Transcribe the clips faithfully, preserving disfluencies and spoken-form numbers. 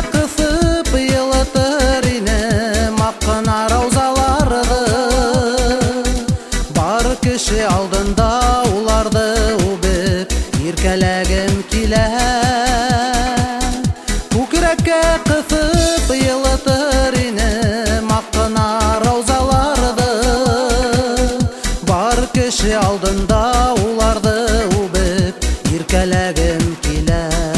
кысып йылытыр инем аккына раузаларды. Бар киши алдында уларды убеп иркелегим килә. Күкрәккә кысып йылытыр инем аккына раузаларды. Бар киши алдында уларды убеп иркелегим килә.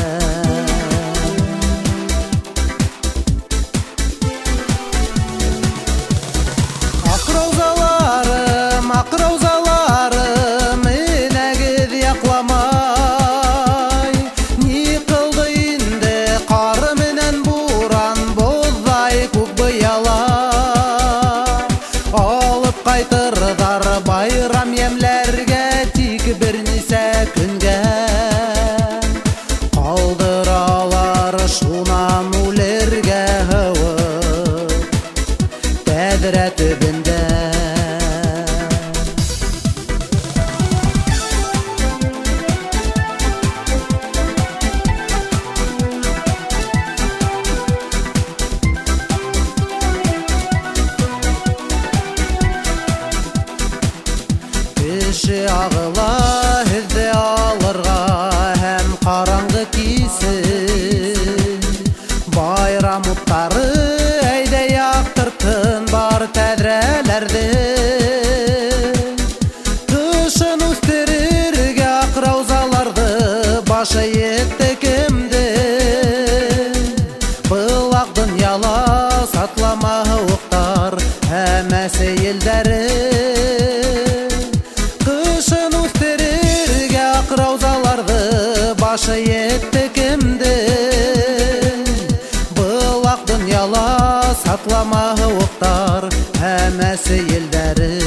Ак раузаларым, ак раузаларым, менәгез якламай. Ни кылды инде кар менән буран, боздай күк быялар. Алып кайтырдар байрам ямләргә, тик бер нисә көнгә. Калдыралар шунан үләргә һавып тәҙрә төбендә. Кеше агыла һеҙҙе алырға һәм ҡараңғы кисен. Байрам уттары әйҙә яҡтыртын бар тәҙрәләрҙе. Ҡышын үҫтерергә аҡ раузаларҙы башы етте кемде. Был аҡ донъяла сатлама һыуыҡтар һәм әсәйелдәре. Кышын үҫтерергә аҡ раузаларҙы башы етте кемде. Был аҡ донъяла сатлама һыуыҡтар һәм әсәйелдәре.